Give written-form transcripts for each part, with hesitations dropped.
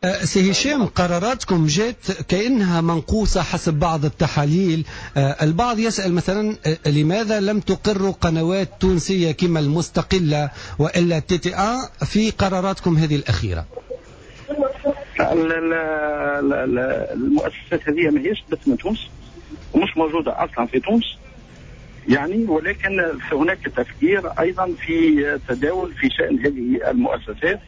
سي هشام، قراراتكم جات كأنها منقوصة حسب بعض التحاليل. البعض يسأل مثلا لماذا لم تقروا قنوات تونسية كما المستقلة وإلا TTA في قراراتكم هذه الأخيرة؟ المؤسسات هذه ما هيش بس من تونس ومش موجودة أصلا في تونس يعني، ولكن هناك تفكير أيضا في تداول في شأن هذه المؤسسات،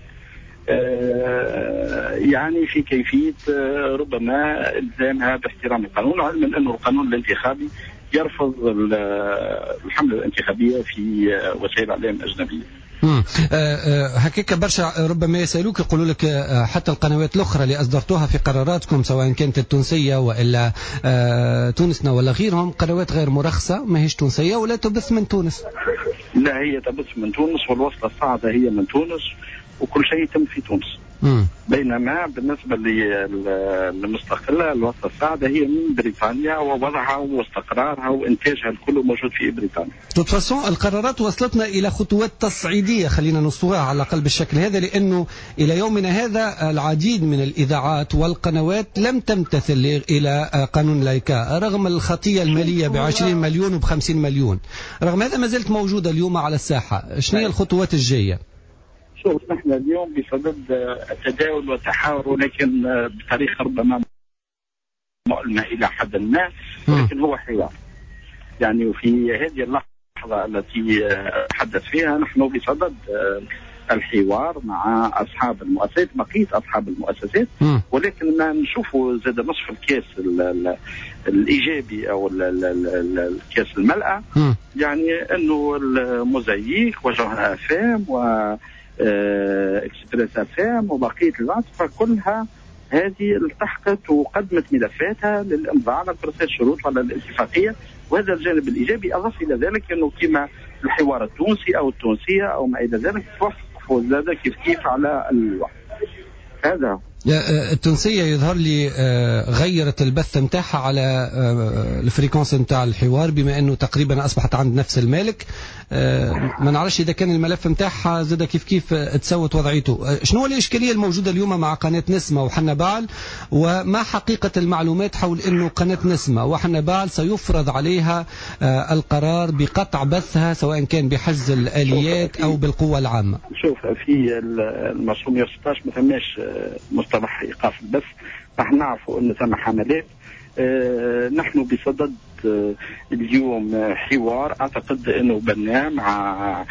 يعني في كيفية ربما إلزامها باحترام القانون، علما أن القانون الانتخابي يرفض الحملة الانتخابية في وسائل الإعلام الأجنبية. هكاك برشا ربما يسألوك يقولوا لك حتى القنوات الأخرى اللي أصدرتوها في قراراتكم سواء كانت التونسية وإلا تونسنا ولا غيرهم قنوات غير مرخصة، ما هيش تونسية ولا تبث من تونس. لا، هي تبث من تونس والوصلة الصاعدة هي من تونس وكل شيء يتم في تونس. بينما بالنسبة للمستقلة الوصلة الصاعدة هي من بريطانيا ووضعها واستقرارها وإنتاجها الكل موجود في بريطانيا. توتفاسون القرارات وصلتنا إلى خطوات تصعيدية، خلينا نصوها على الأقل بالشكل هذا، لأنه إلى يومنا هذا العديد من الإذاعات والقنوات لم تمتثل إلى قانون لايكا رغم الخطية المالية ب20 مليون وب50 مليون. رغم هذا ما زلت موجودة اليوم على الساحة. شنو هي الخطوات الجاية؟ شوف، نحن اليوم بصدد التداول والتحاور، ولكن بطريقة ربما مؤلمة إلى حد ما، ولكن هو حوار يعني. وفي هذه اللحظة التي أتحدث فيها نحن بصدد الحوار مع أصحاب المؤسسات، بقية أصحاب المؤسسات، ولكن ما نشوفه زاد نصف الكاس الإيجابي أو الكاس الملأ، يعني أنه الموزايك وجوهرة FM و اكسبريس FM وبقية العاصفة كلها هذه التحقت وقدمت ملفاتها للإمضاء على كراسة الشروط وعلى الاتفاقية، وهذا الجانب الإيجابي. أضاف إلى ذلك أنه كما الحوار التونسي أو التونسية أو ما إلى ذلك توقفوا زاد كيف على الوقت هذا. التونسية يظهر لي غيرت البث متاعها على الفريكونس متاع الحوار، بما أنه تقريبا أصبحت عند نفس المالك. ما نعرفش إذا كان الملف متاعها زاد كيف تسوت وضعيته. شنو الإشكالية الموجودة اليوم مع قناة نسمة وحنا بعل، وما حقيقة المعلومات حول أنه قناة نسمة وحنا بعل سيفرض عليها القرار بقطع بثها سواء كان بحجز الآليات أو بالقوة العامة؟ شوف، في المرسوم 116 ما ثماش مصطلح إيقاف البث. نحن نعرفوا أن ثم حملات. نحن بصدد اليوم حوار أعتقد أنه بناء مع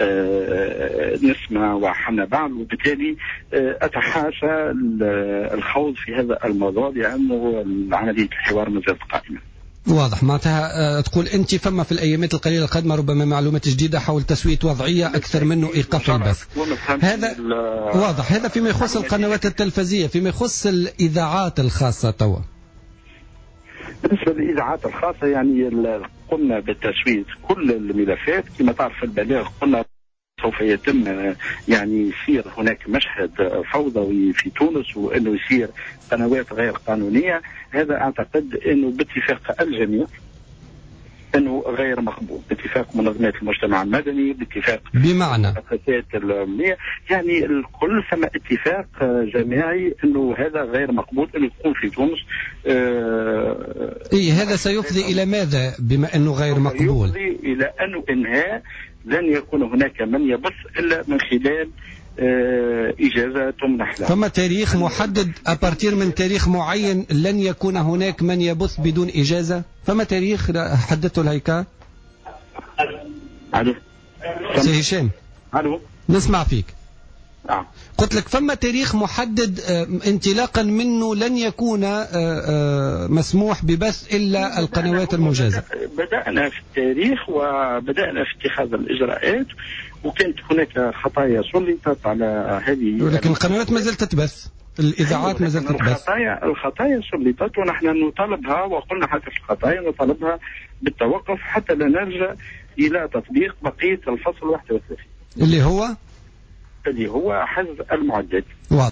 نسمة وحنا بعض، وبالتالي أتحاشى الخوض في هذا الموضوع لأنه عملية الحوار ما زالت قائمة. واضح. معناتها تقول أنت فما في الأيامات القليلة القادمة ربما معلومات جديدة حول تسوية وضعية أكثر منه إيقاف البث. هذا واضح. هذا فيما يخص القنوات التلفزية. فيما يخص الإذاعات الخاصة توا، بالنسبة للإذاعات الخاصة يعني قمنا بتسوية كل الملفات. كما تعرف البلاغ قلنا سوف يتم يعني يصير هناك مشهد فوضوي في تونس وأنه يصير قنوات غير قانونية. هذا أعتقد أنه باتفاق الجميع أنه غير مقبول، باتفاق منظمات المجتمع المدني، باتفاق بمعنى المؤسسات الأمنية، يعني الكل ثم اتفاق جماعي أنه هذا غير مقبول أنه يكون في تونس. هذا سيفضي إلى ماذا بما أنه غير مقبول؟ يفضي إلى أنه إنهاء لن يكون هناك من يبث إلا من خلال إجازة تمنح له. فما تاريخ محدد أبارتير من تاريخ معين لن يكون هناك من يبث بدون إجازة؟ فما تاريخ حددته الهيكا؟ ألو سي هشام. ألو نسمع فيك. قلت لك فما تاريخ محدد انطلاقا منه لن يكون مسموح ببث إلا القنوات المجازة. بدأنا في التاريخ وبدأنا في اتخاذ الإجراءات، وكانت هناك خطايا سلطت على هذه، ولكن القنوات ما زالت تبث، الإذاعات ما زالت تبث. الخطايا سلطت ونحن نطالبها، وقلنا حتى في الخطايا نطالبها بالتوقف حتى لا نرجع إلى تطبيق بقية الفصل 31 اللي هو حجز المعدات.